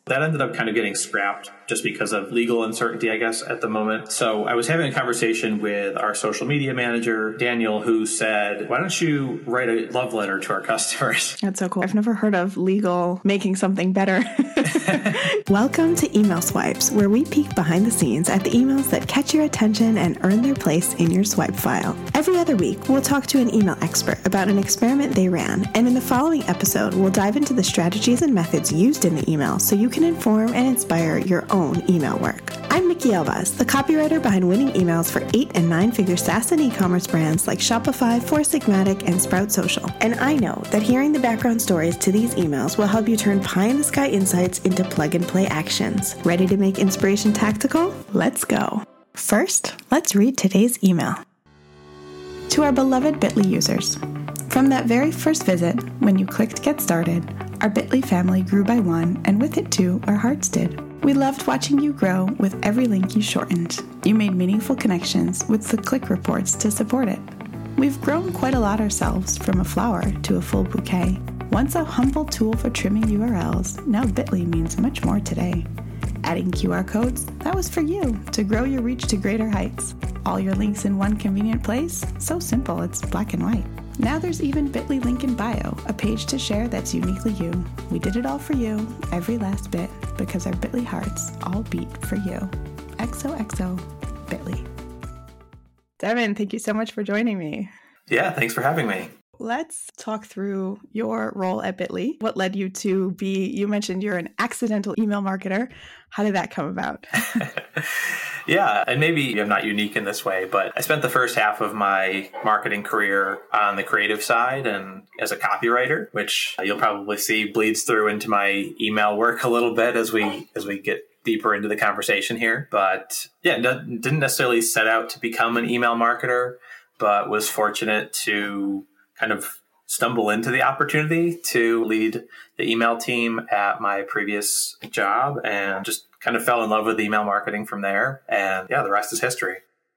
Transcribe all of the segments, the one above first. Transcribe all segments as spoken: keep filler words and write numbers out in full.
That ended up kind of getting scrapped just because of legal uncertainty, I guess, at the moment. So I was having a conversation with our social media manager, Daniel, who said, why don't you write a love letter to our customers? That's so cool. I've never heard of legal making something better. Welcome to Email Swipes, where we peek behind the scenes at the emails that catch your attention and earn their place in your swipe file. Every other week, we'll talk to an email expert about an experiment they ran, and in the following episode, we'll dive into the strategies and methods used in the email so you can inform and inspire your own email work. I'm Mickey Elbaz, the copywriter behind winning emails for eight and nine-figure SaaS and e-commerce brands like Shopify, Four Sigmatic, and Sprout Social. And I know that hearing the background stories to these emails will help you turn pie-in-the-sky insights into plug-and-play actions. Ready to make inspiration tactical? Let's go. First, let's read today's email. To our beloved Bitly users, from that very first visit, when you clicked Get Started, our Bitly family grew by one, and with it too, our hearts did. We loved watching you grow with every link you shortened. You made meaningful connections with the click reports to support it. We've grown quite a lot ourselves, from a flower to a full bouquet. Once a humble tool for trimming U R Ls, now Bitly means much more today. Adding Q R codes, that was for you, to grow your reach to greater heights. All your links in one convenient place? So simple, it's black and white. Now there's even Bitly link in bio, a page to share that's uniquely you. We did it all for you, every last bit, because our Bitly hearts all beat for you. X O X O Bitly. Devin, thank you so much for joining me. Yeah, thanks for having me. Let's talk through your role at Bitly. What led you to be, you mentioned you're an accidental email marketer. How did that come about? Yeah, and maybe I'm not unique in this way, but I spent the first half of my marketing career on the creative side and as a copywriter, which you'll probably see bleeds through into my email work a little bit as we as we get deeper into the conversation here. But yeah, didn't necessarily set out to become an email marketer, but was fortunate to kind of stumble into the opportunity to lead the email team at my previous job and just kind of fell in love with email marketing from there. And yeah, the rest is history.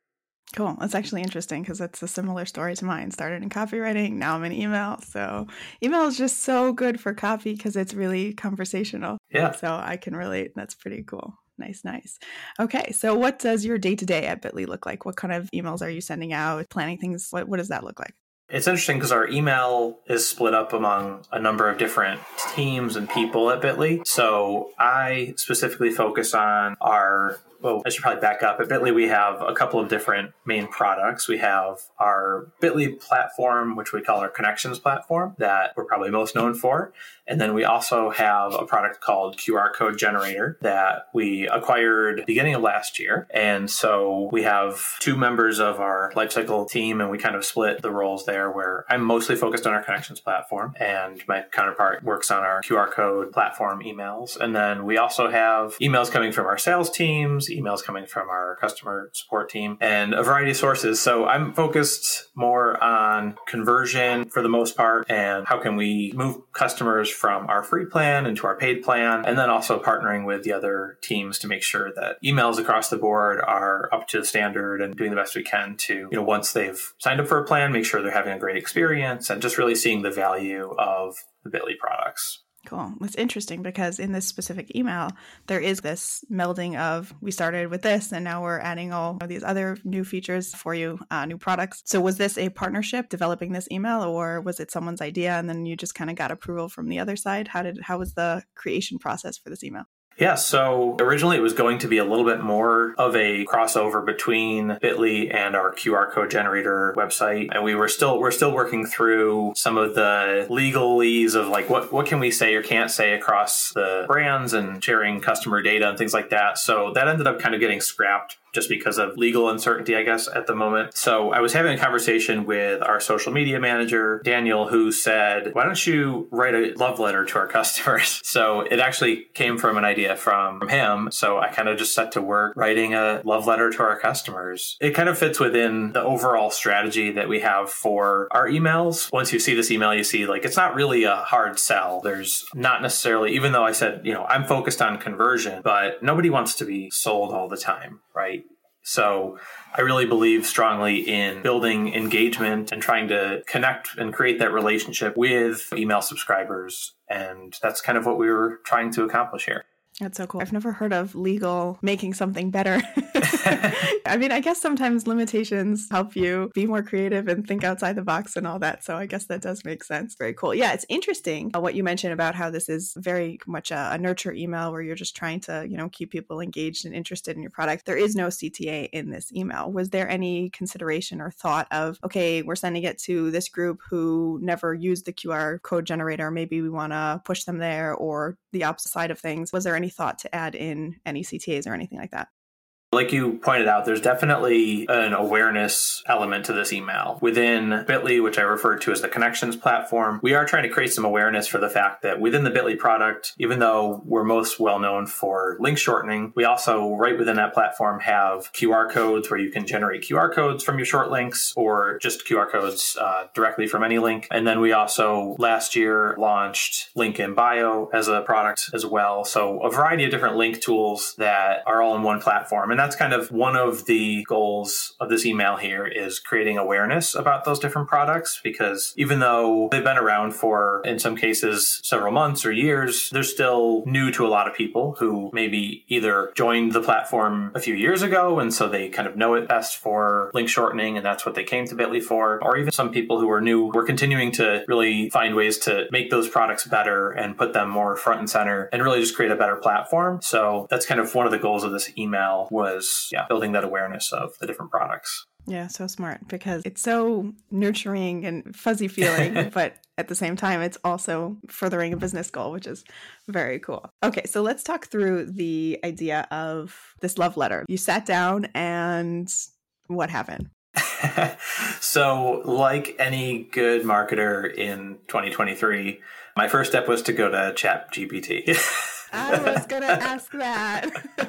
Cool. That's actually interesting because it's a similar story to mine. Started in copywriting. Now I'm in email. So email is just so good for copy because it's really conversational. Yeah. So I can relate. That's pretty cool. Nice, nice. Okay. So what does your day-to-day at Bitly look like? What kind of emails are you sending out? Planning things? What, what does that look like? It's interesting because our email is split up among a number of different teams and people at Bitly. So I specifically focus on our, well, I should probably back up. At Bitly, we have a couple of different main products. We have our Bitly platform, which we call our Connections platform, that we're probably most known for. And then we also have a product called Q R Code Generator that we acquired beginning of last year. And so we have two members of our lifecycle team, and we kind of split the roles there where I'm mostly focused on our Connections platform and my counterpart works on our Q R Code platform emails. And then we also have emails coming from our sales teams, emails coming from our customer support team, and a variety of sources. So I'm focused more on conversion for the most part and how can we move customers from our free plan into our paid plan, and then also partnering with the other teams to make sure that emails across the board are up to the standard and doing the best we can to, you know, once they've signed up for a plan, make sure they're having a great experience and just really seeing the value of the Bitly products. Cool. It's interesting because in this specific email, there is this melding of we started with this and now we're adding all of these other new features for you, uh, new products. So was this a partnership developing this email or was it someone's idea and then you just kind of got approval from the other side? How did, how was the creation process for this email? Yeah, so originally it was going to be a little bit more of a crossover between Bitly and our Q R Code Generator website. And we were still we're still working through some of the legalese of like what, what can we say or can't say across the brands and sharing customer data and things like that. So that ended up kind of getting scrapped just because of legal uncertainty, I guess, at the moment. So I was having a conversation with our social media manager, Daniel, who said, why don't you write a love letter to our customers? So it actually came from an idea from, from him. So I kind of just set to work writing a love letter to our customers. It kind of fits within the overall strategy that we have for our emails. Once you see this email, you see like, it's not really a hard sell. There's not necessarily, even though I said, you know, I'm focused on conversion, but nobody wants to be sold all the time, right? So I really believe strongly in building engagement and trying to connect and create that relationship with email subscribers. And that's kind of what we were trying to accomplish here. That's so cool. I've never heard of legal making something better. I mean, I guess sometimes limitations help you be more creative and think outside the box and all that. So I guess that does make sense. Very cool. Yeah, it's interesting uh, what you mentioned about how this is very much a, a nurture email where you're just trying to, you know, keep people engaged and interested in your product. There is no C T A in this email. Was there any consideration or thought of, okay, we're sending it to this group who never used the Q R code generator. Maybe we want to push them there, or the opposite side of things? Was there any thought to add in any C T As or anything like that? Like you pointed out, there's definitely an awareness element to this email. Within Bitly, which I referred to as the connections platform, we are trying to create some awareness for the fact that within the Bitly product, even though we're most well known for link shortening, we also, right within that platform, have Q R codes where you can generate Q R codes from your short links or just Q R codes uh, directly from any link. And then we also last year launched Link in Bio as a product as well. So a variety of different link tools that are all in one platform. And that's kind of one of the goals of this email here, is creating awareness about those different products, because even though they've been around for, in some cases, several months or years, they're still new to a lot of people who maybe either joined the platform a few years ago and so they kind of know it best for link shortening and that's what they came to Bitly for, or even some people who are new. We're continuing to really find ways to make those products better and put them more front and center and really just create a better platform. So that's kind of one of the goals of this email, was yeah, building that awareness of the different products. Yeah, so smart, because it's so nurturing and fuzzy feeling, but at the same time, it's also furthering a business goal, which is very cool. Okay, so let's talk through the idea of this love letter. You sat down and what happened? So like any good marketer in twenty twenty-three, my first step was to go to ChatGPT. I was going to ask that.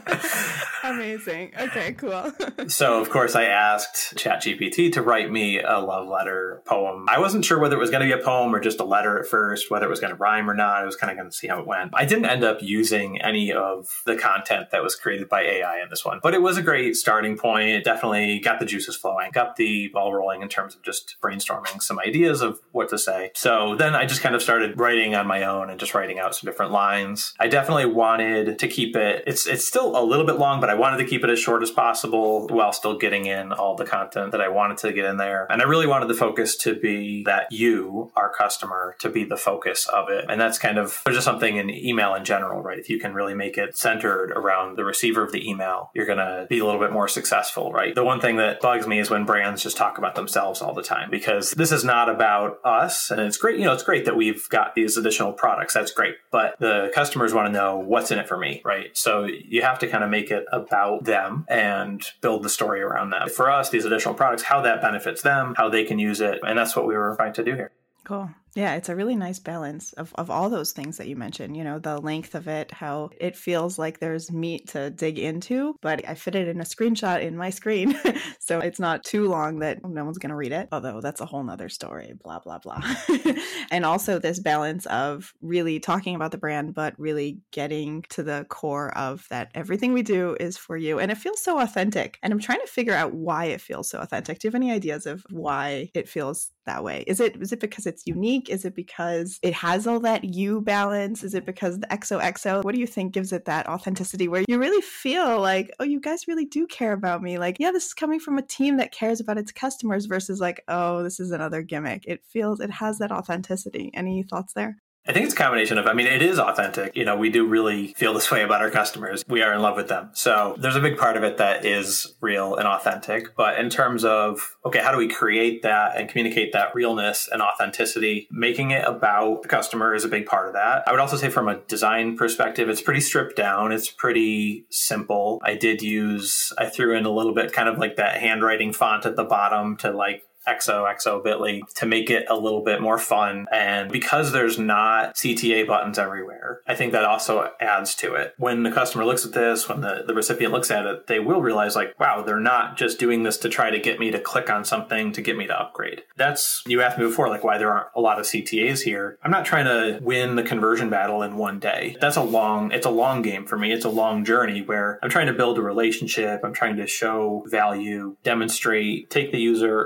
Amazing. Okay, cool. So, of course, I asked ChatGPT to write me a love letter poem. I wasn't sure whether it was going to be a poem or just a letter at first, whether it was going to rhyme or not. I was kind of going to see how it went. I didn't end up using any of the content that was created by A I in this one, but it was a great starting point. It definitely got the juices flowing, got the ball rolling in terms of just brainstorming some ideas of what to say. So then I just kind of started writing on my own and just writing out some different lines. I definitely wanted to keep it, it's it's still a little bit long, but I wanted to keep it as short as possible while still getting in all the content that I wanted to get in there. And I really wanted the focus to be that you, our customer, to be the focus of it. And that's kind of, there's just something in email in general, right? If you can really make it centered around the receiver of the email, you're going to be a little bit more successful, right? The one thing that bugs me is when brands just talk about themselves all the time, because this is not about us. And it's great, you know, it's great that we've got these additional products. That's great. But the customers want to know what's in it for me, right? So you have to kind of make it about them and build the story around them. For us, these additional products, how that benefits them, how they can use it. And that's what we were trying to do here. Cool. Yeah, it's a really nice balance of, of all those things that you mentioned, you know, the length of it, how it feels like there's meat to dig into, but I fit it in a screenshot in my screen. So it's not too long that no one's going to read it, although that's a whole nother story, blah, blah, blah. And also this balance of really talking about the brand, but really getting to the core of that everything we do is for you. And it feels so authentic. And I'm trying to figure out why it feels so authentic. Do you have any ideas of why it feels that way? Is it is it because it's unique? Is it because it has all that you balance? Is it because the X O X O? What do you think gives it that authenticity where you really feel like, oh, you guys really do care about me? Like, yeah, this is coming from a team that cares about its customers versus like, oh, this is another gimmick. It feels, it has that authenticity. Any thoughts there? I think it's a combination of, I mean, it is authentic. You know, we do really feel this way about our customers. We are in love with them. So there's a big part of it that is real and authentic. But in terms of, okay, how do we create that and communicate that realness and authenticity? Making it about the customer is a big part of that. I would also say from a design perspective, it's pretty stripped down. It's pretty simple. I did use, I threw in a little bit kind of like that handwriting font at the bottom to like X O X O Bitly to make it a little bit more fun. And because there's not C T A buttons everywhere, I think that also adds to it. When the customer looks at this, when the, the recipient looks at it, they will realize like, wow, they're not just doing this to try to get me to click on something to get me to upgrade. That's, you asked me before, like why there aren't a lot of C T As here. I'm not trying to win the conversion battle in one day. That's a long, it's a long game for me. It's a long journey where I'm trying to build a relationship. I'm trying to show value, demonstrate, take the user along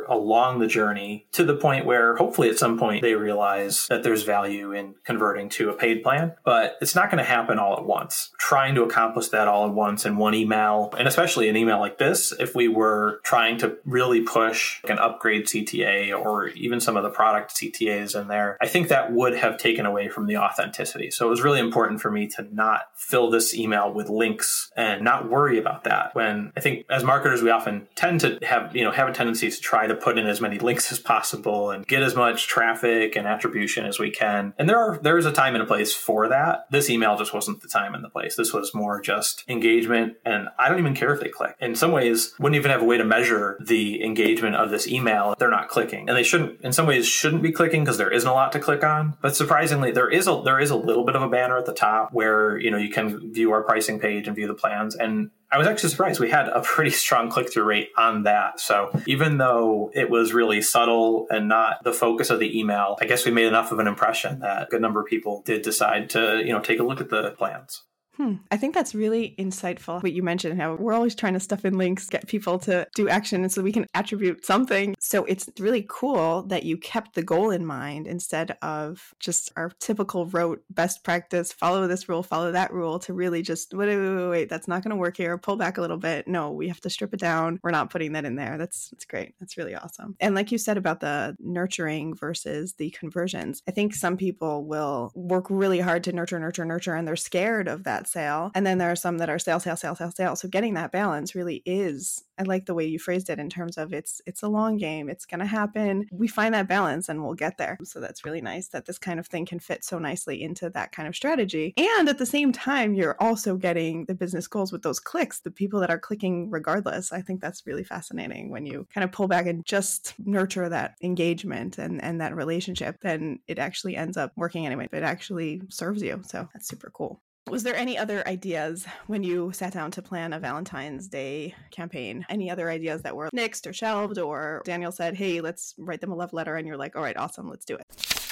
along the journey to the point where hopefully at some point they realize that there's value in converting to a paid plan, but it's not going to happen all at once. Trying to accomplish that all at once in one email, and especially an email like this, if we were trying to really push an upgrade C T A or even some of the product C T As in there, I think that would have taken away from the authenticity. So it was really important for me to not fill this email with links and not worry about that. When I think as marketers, we often tend to have, you know, have a tendency to try to put in as many links as possible and get as much traffic and attribution as we can. And there are there is a time and a place for that. This email just wasn't the time and the place. This was more just engagement. And I don't even care if they click. In some ways, wouldn't even have a way to measure the engagement of this email if they're not clicking. And they shouldn't, in some ways, shouldn't be clicking because there isn't a lot to click on. But surprisingly, there is a there is a little bit of a banner at the top where, you know, you can view our pricing page and view the plans. And I was actually surprised. We had a pretty strong click-through rate on that. So even though it was really subtle and not the focus of the email, I guess we made enough of an impression that a good number of people did decide to, you know, take a look at the plans. Hmm. I think that's really insightful. What you mentioned, how we're always trying to stuff in links, get people to do action, and so we can attribute something. So it's really cool that you kept the goal in mind instead of just our typical rote best practice, follow this rule, follow that rule, to really just, wait, wait, wait, wait that's not going to work here. Pull back a little bit. No, we have to strip it down. We're not putting that in there. That's, that's great. That's really awesome. And like you said about the nurturing versus the conversions, I think some people will work really hard to nurture, nurture, nurture, and they're scared of that sale. And then there are some that are sale, sale, sale, sale, sale. So getting that balance really is, I like the way you phrased it in terms of it's it's a long game. It's going to happen. We find that balance and we'll get there. So that's really nice that this kind of thing can fit so nicely into that kind of strategy. And at the same time, you're also getting the business goals with those clicks, the people that are clicking regardless. I think that's really fascinating when you kind of pull back and just nurture that engagement and, and that relationship, then it actually ends up working anyway. It actually serves you. So that's super cool. Was there any other ideas when you sat down to plan a Valentine's Day campaign? Any other ideas that were nixed or shelved, or Daniel said, hey, let's write them a love letter, and you're like, all right, awesome, let's do it?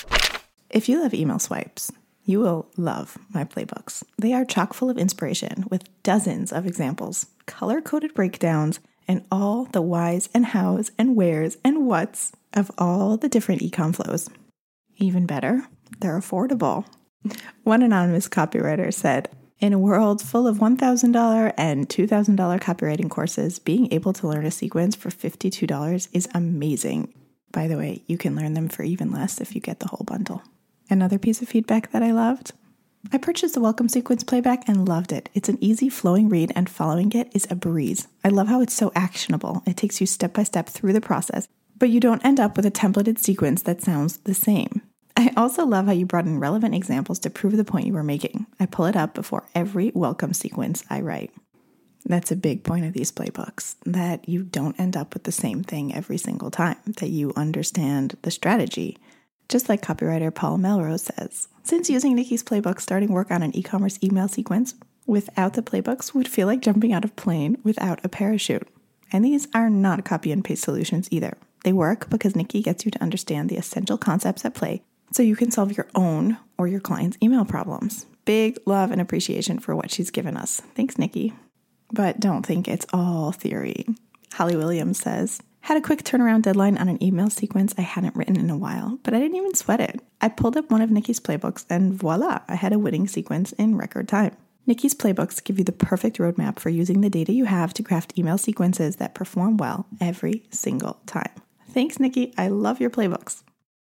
If you love email swipes, you will love my playbooks. They are chock full of inspiration with dozens of examples, color-coded breakdowns, and all the whys and hows and wheres and whats of all the different e-com flows. Even better, they're affordable. One anonymous copywriter said, in a world full of one thousand dollars and two thousand dollars copywriting courses, being able to learn a sequence for fifty-two dollars is amazing. By the way, you can learn them for even less if you get the whole bundle. Another piece of feedback that I loved, I purchased the Welcome Sequence Playback and loved it. It's an easy flowing read and following it is a breeze. I love how it's so actionable. It takes you step by step through the process, but you don't end up with a templated sequence that sounds the same. I also love how you brought in relevant examples to prove the point you were making. I pull it up before every welcome sequence I write. That's a big point of these playbooks, that you don't end up with the same thing every single time, that you understand the strategy. Just like copywriter Paul Melrose says, since using Nikki's playbook, starting work on an e-commerce email sequence without the playbooks would feel like jumping out of a plane without a parachute. And these are not copy and paste solutions either. They work because Nikki gets you to understand the essential concepts at play so you can solve your own or your client's email problems. Big love and appreciation for what she's given us. Thanks, Nikki. But don't think it's all theory. Holly Williams says, had a quick turnaround deadline on an email sequence I hadn't written in a while, but I didn't even sweat it. I pulled up one of Nikki's playbooks and voila, I had a winning sequence in record time. Nikki's playbooks give you the perfect roadmap for using the data you have to craft email sequences that perform well every single time. Thanks, Nikki. I love your playbooks.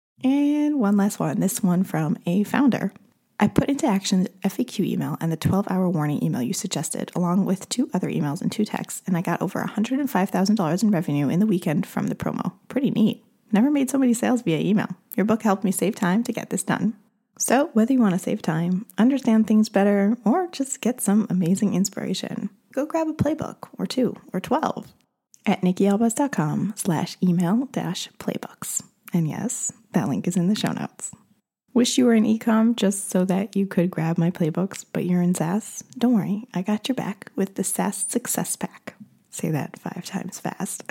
And one last one, this one from a founder. I put into action the F A Q email and the twelve-hour warning email you suggested, along with two other emails and two texts, and I got over one hundred five thousand dollars in revenue in the weekend from the promo. Pretty neat. Never made so many sales via email. Your book helped me save time to get this done. So whether you want to save time, understand things better, or just get some amazing inspiration, go grab a playbook or two or twelve at nikkialbas.com slash email dash playbooks. And yes, that link is in the show notes. Wish you were in e-com just so that you could grab my playbooks, but you're in SaaS? Don't worry, I got your back with the SaaS Success Pack. Say that five times fast.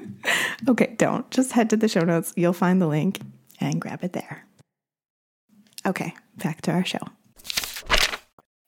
Okay, don't. Just head to the show notes. You'll find the link and grab it there. Okay, back to our show.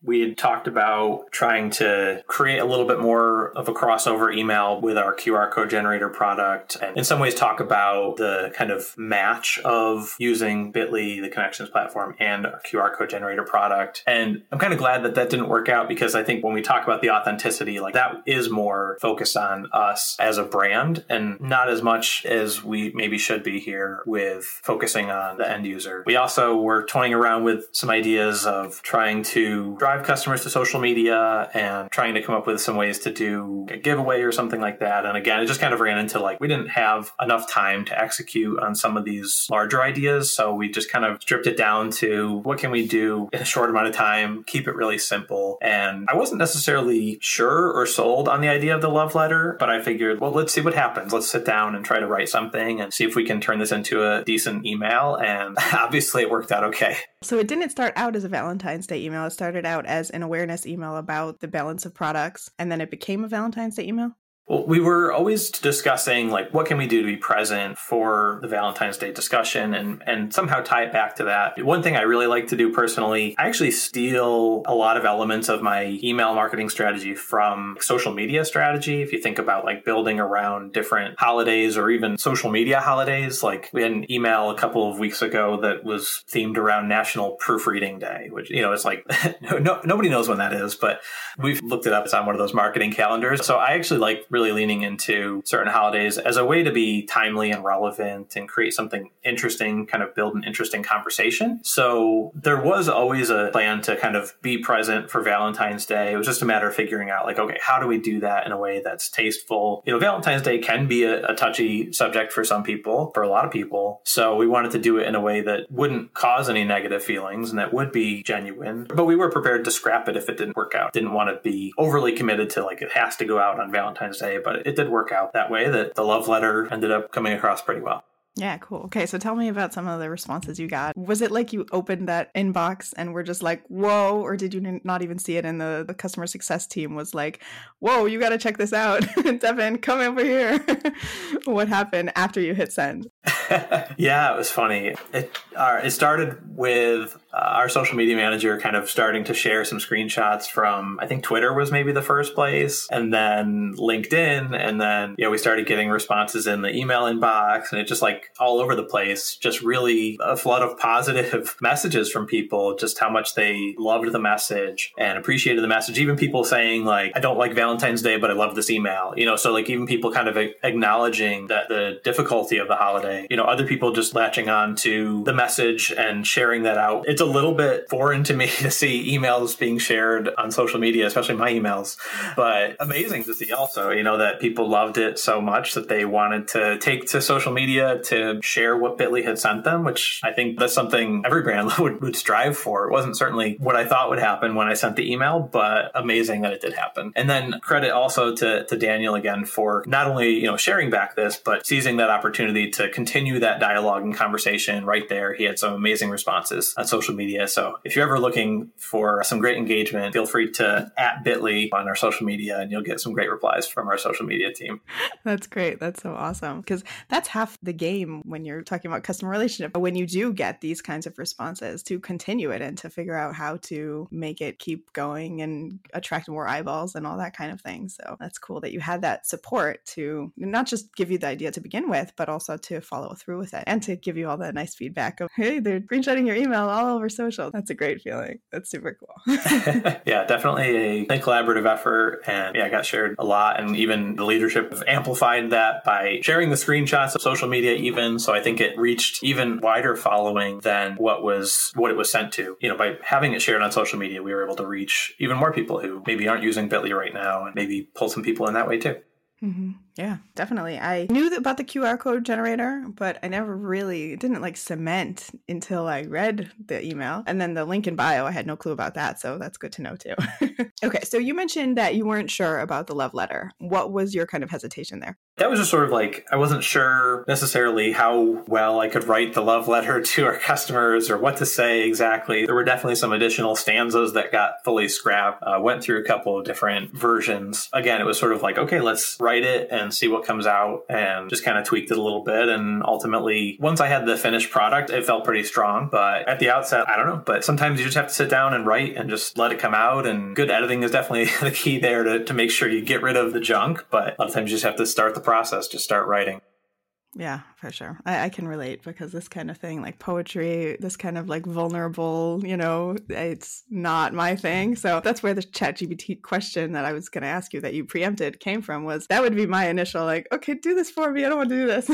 we had talked about trying to create a little bit more of a crossover email with our Q R code generator product, and in some ways talk about the kind of match of using Bitly, the Connections platform, and our Q R code generator product. And I'm kind of glad that that didn't work out, because I think when we talk about the authenticity, like that is more focused on us as a brand and not as much as we maybe should be here with focusing on the end user. We also were toying around with some ideas of trying to drive customers to social media and trying to come up with some ways to do a giveaway or something like that. And again, it just kind of ran into like, we didn't have enough time to execute on some of these larger ideas. So we just kind of stripped it down to what can we do in a short amount of time, keep it really simple. And I wasn't necessarily sure or sold on the idea of the love letter, but I figured, well, let's see what happens. Let's sit down and try to write something and see if we can turn this into a decent email. And obviously it worked out okay. So it didn't start out as a Valentine's Day email. It started out as an awareness email about the balance of products, and then it became a Valentine's Day email? Well, we were always discussing, like, what can we do to be present for the Valentine's Day discussion and, and somehow tie it back to that. One thing I really like to do personally, I actually steal a lot of elements of my email marketing strategy from social media strategy. If you think about like building around different holidays or even social media holidays, like we had an email a couple of weeks ago that was themed around National Proofreading Day, which, you know, it's like, no, nobody knows when that is, but we've looked it up. It's on one of those marketing calendars. So I actually like really leaning into certain holidays as a way to be timely and relevant and create something interesting, kind of build an interesting conversation. So there was always a plan to kind of be present for Valentine's Day. It was just a matter of figuring out like, okay, how do we do that in a way that's tasteful? You know, Valentine's Day can be a, a touchy subject for some people, for a lot of people. So we wanted to do it in a way that wouldn't cause any negative feelings and that would be genuine. But we were prepared to scrap it if it didn't work out. Didn't want to be overly committed to like, it has to go out on Valentine's Day. But it did work out that way, that the love letter ended up coming across pretty well. Yeah, cool. Okay, so tell me about some of the responses you got. Was it like you opened that inbox and were just like, whoa, or did you n- not even see it and the, the customer success team was like, whoa, you got to check this out. Devin, come over here. What happened after you hit send? Yeah, it was funny. It, uh, it started with uh, our social media manager kind of starting to share some screenshots from, I think Twitter was maybe the first place, and then LinkedIn. And then, you know, we started getting responses in the email inbox, and it just like all over the place, just really a flood of positive messages from people, just how much they loved the message and appreciated the message. Even people saying like, I don't like Valentine's Day, but I love this email, you know, so like even people kind of acknowledging that the difficulty of the holiday, you know, other people just latching on to the message and sharing that out. It's a little bit foreign to me to see emails being shared on social media, especially my emails, but amazing to see also, you know, that people loved it so much that they wanted to take to social media to share what Bitly had sent them, which I think that's something every brand would, would strive for. It wasn't certainly what I thought would happen when I sent the email, but amazing that it did happen. And then credit also to, to Daniel again for not only, you know, sharing back this, but seizing that opportunity to continue that dialogue and conversation right there. He had some amazing responses on social media. So if you're ever looking for some great engagement, feel free to at Bitly on our social media and you'll get some great replies from our social media team. That's great. That's so awesome. Because that's half the game when you're talking about customer relationship. But when you do get these kinds of responses, to continue it and to figure out how to make it keep going and attract more eyeballs and all that kind of thing. So that's cool that you had that support to not just give you the idea to begin with, but also to follow through with it and to give you all that nice feedback of, hey, they're screenshotting your email all over social. That's a great feeling. That's super cool. Yeah, definitely a, a collaborative effort. And yeah, I got shared a lot. And even the leadership have amplified that by sharing the screenshots of social media even. So I think it reached even wider following than what was what it was sent to. You know, by having it shared on social media, we were able to reach even more people who maybe aren't using Bitly right now and maybe pull some people in that way too. Mm-hmm. Yeah, definitely. I knew about the Q R code generator, but I never really, it didn't like cement until I read the email. And then the link in bio, I had no clue about that. So that's good to know too. Okay, so you mentioned that you weren't sure about the love letter. What was your kind of hesitation there? That was just sort of like, I wasn't sure necessarily how well I could write the love letter to our customers or what to say exactly. There were definitely some additional stanzas that got fully scrapped. Uh, went through a couple of different versions. Again, it was sort of like, okay, let's write it and and see what comes out, and just kind of tweaked it a little bit. And ultimately, once I had the finished product, it felt pretty strong. But at the outset, I don't know. But sometimes you just have to sit down and write and just let it come out. And good editing is definitely the key there to, to make sure you get rid of the junk. But a lot of times you just have to start the process, just start writing. Yeah, for sure. I, I can relate because this kind of thing, like poetry, this kind of like vulnerable, you know, it's not my thing. So that's where the ChatGPT question that I was going to ask you that you preempted came from, was that would be my initial like, okay, do this for me. I don't want to do this.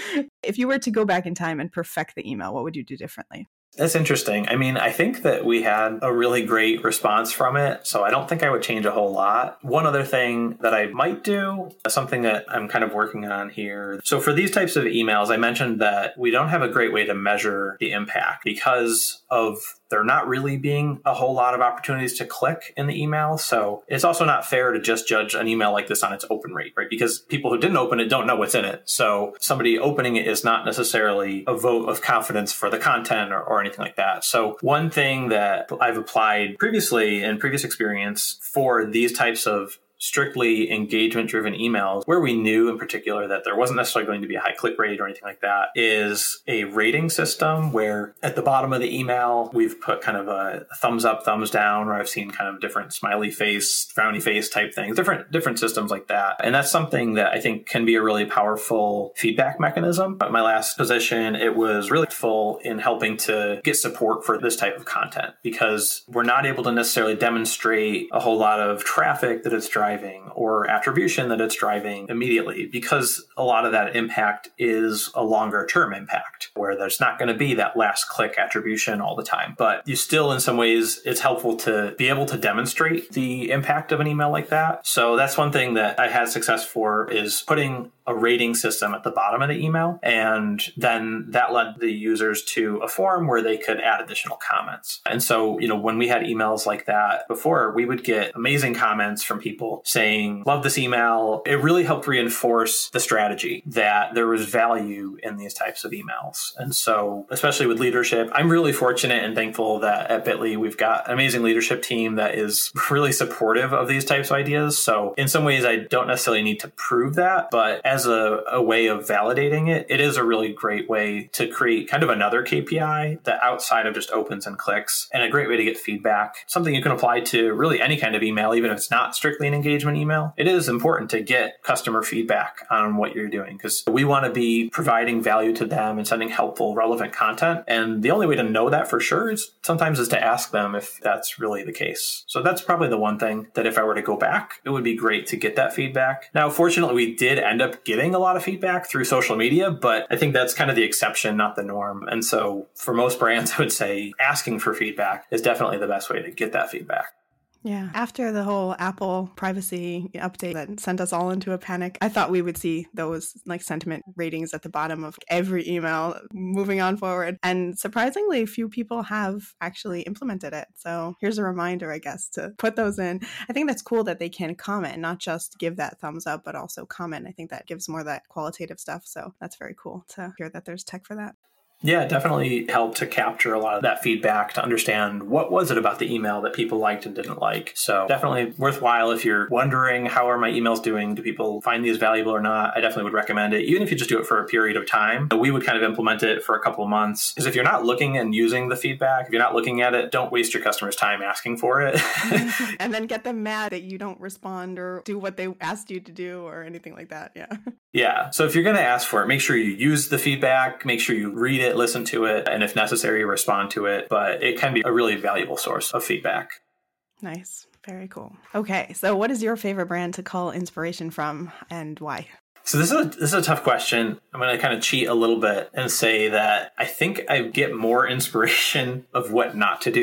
If you were to go back in time and perfect the email, what would you do differently? That's interesting. I mean, I think that we had a really great response from it, so I don't think I would change a whole lot. One other thing that I might do, something that I'm kind of working on here. So for these types of emails, I mentioned that we don't have a great way to measure the impact because of there not really being a whole lot of opportunities to click in the email. So it's also not fair to just judge an email like this on its open rate, right? Because people who didn't open it don't know what's in it. So somebody opening it is not necessarily a vote of confidence for the content or, or anything like that. So one thing that I've applied previously in previous experience for these types of strictly engagement-driven emails, where we knew in particular that there wasn't necessarily going to be a high click rate or anything like that, is a rating system where at the bottom of the email, we've put kind of a thumbs up, thumbs down, or I've seen kind of different smiley face, frowny face type things, different different systems like that. And that's something that I think can be a really powerful feedback mechanism. At my last position, it was really helpful in helping to get support for this type of content because we're not able to necessarily demonstrate a whole lot of traffic that it's driving or attribution that it's driving immediately, because a lot of that impact is a longer term impact where there's not going to be that last click attribution all the time. But you still, in some ways, it's helpful to be able to demonstrate the impact of an email like that. So that's one thing that I had success for, is putting a rating system at the bottom of the email. And then that led the users to a form where they could add additional comments. And so, you know, when we had emails like that before, we would get amazing comments from people saying, love this email. It really helped reinforce the strategy that there was value in these types of emails. And so, especially with leadership, I'm really fortunate and thankful that at Bitly, we've got an amazing leadership team that is really supportive of these types of ideas. So in some ways, I don't necessarily need to prove that, but as a, a way of validating it, it is a really great way to create kind of another K P I that outside of just opens and clicks, and a great way to get feedback, something you can apply to really any kind of email, even if it's not strictly an engagement email. It is important to get customer feedback on what you're doing because we want to be providing value to them and sending helpful, relevant content. And the only way to know that for sure is sometimes is to ask them if that's really the case. So that's probably the one thing that if I were to go back, it would be great to get that feedback. Now, fortunately, we did end up getting a lot of feedback through social media, but I think that's kind of the exception, not the norm. And so for most brands, I would say asking for feedback is definitely the best way to get that feedback. Yeah. After the whole Apple privacy update that sent us all into a panic, I thought we would see those like sentiment ratings at the bottom of every email moving on forward. And surprisingly, few people have actually implemented it. So here's a reminder, I guess, to put those in. I think that's cool that they can comment, not just give that thumbs up, but also comment. I think that gives more of that qualitative stuff. So that's very cool to hear that there's tech for that. Yeah, it definitely helped to capture a lot of that feedback to understand what was it about the email that people liked and didn't like. So definitely worthwhile if you're wondering, how are my emails doing? Do people find these valuable or not? I definitely would recommend it, even if you just do it for a period of time. We would kind of implement it for a couple of months. Because if you're not looking and using the feedback, if you're not looking at it, don't waste your customers' time asking for it. And then get them mad that you don't respond or do what they asked you to do or anything like that. Yeah. Yeah. So if you're going to ask for it, make sure you use the feedback, make sure you read it, listen to it, and if necessary, respond to it. But it can be a really valuable source of feedback. Nice. Very cool. Okay. So what is your favorite brand to call inspiration from and why? So this is a, this is a tough question. I'm going to kind of cheat a little bit and say that I think I get more inspiration of what not to do.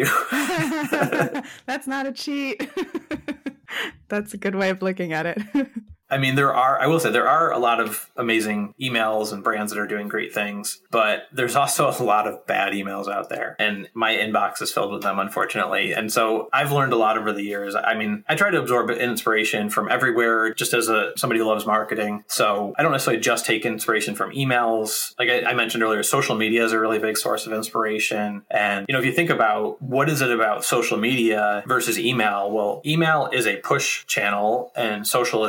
That's not a cheat. That's a good way of looking at it. I mean, there are, I will say, there are a lot of amazing emails and brands that are doing great things, but there's also a lot of bad emails out there. And my inbox is filled with them, unfortunately. And so I've learned a lot over the years. I mean, I try to absorb inspiration from everywhere, just as a somebody who loves marketing. So I don't necessarily just take inspiration from emails. Like I, I mentioned earlier, social media is a really big source of inspiration. And, you know, if you think about what is it about social media versus email? Well, email is a push channel and social is a pull channel.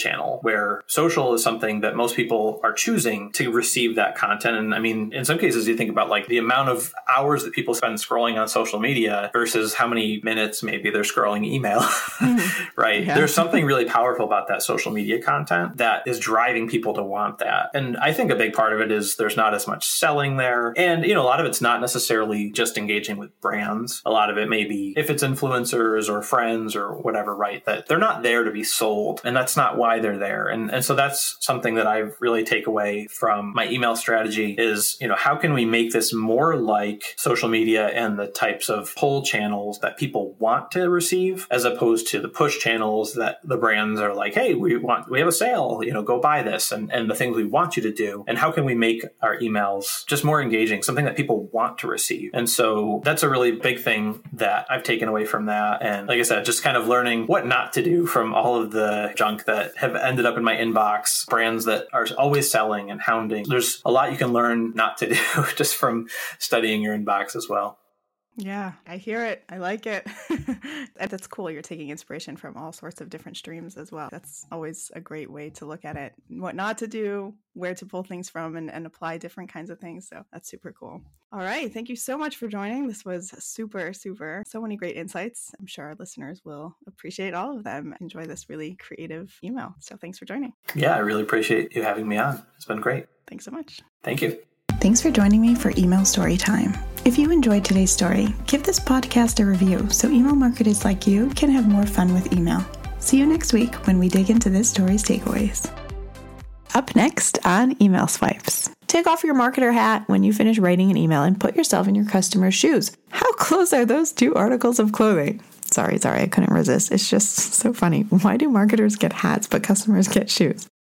channel, where social is something that most people are choosing to receive that content. And I mean, in some cases, you think about like the amount of hours that people spend scrolling on social media versus how many minutes maybe they're scrolling email, right? Yeah. There's something really powerful about that social media content that is driving people to want that. And I think a big part of it is there's not as much selling there. And, you know, a lot of it's not necessarily just engaging with brands. A lot of it may be if it's influencers or friends or whatever, right? That they're not there to be sold. And that's not why they're there. And, and so that's something that I really take away from my email strategy is, you know, how can we make this more like social media and the types of pull channels that people want to receive, as opposed to the push channels that the brands are like, hey, we want, we have a sale, you know, go buy this, and, and the things we want you to do. And how can we make our emails just more engaging, something that people want to receive? And so that's a really big thing that I've taken away from that. And like I said, just kind of learning what not to do from all of the junk that have ended up in my inbox, brands that are always selling and hounding. There's a lot you can learn not to do just from studying your inbox as well. Yeah, I hear it. I like it. That's cool. You're taking inspiration from all sorts of different streams as well. That's always a great way to look at it. What not to do, where to pull things from, and, and apply different kinds of things. So that's super cool. All right. Thank you so much for joining. This was super, super, so many great insights. I'm sure our listeners will appreciate all of them. Enjoy this really creative email. So thanks for joining. Yeah, I really appreciate you having me on. It's been great. Thanks so much. Thank you. Thanks for joining me for Email Story Time. If you enjoyed today's story, give this podcast a review so email marketers like you can have more fun with email. See you next week when we dig into this story's takeaways. Up next on Email Swipes. Take off your marketer hat when you finish writing an email and put yourself in your customer's shoes. How close are those two articles of clothing? Sorry, sorry, I couldn't resist. It's just so funny. Why do marketers get hats but customers get shoes?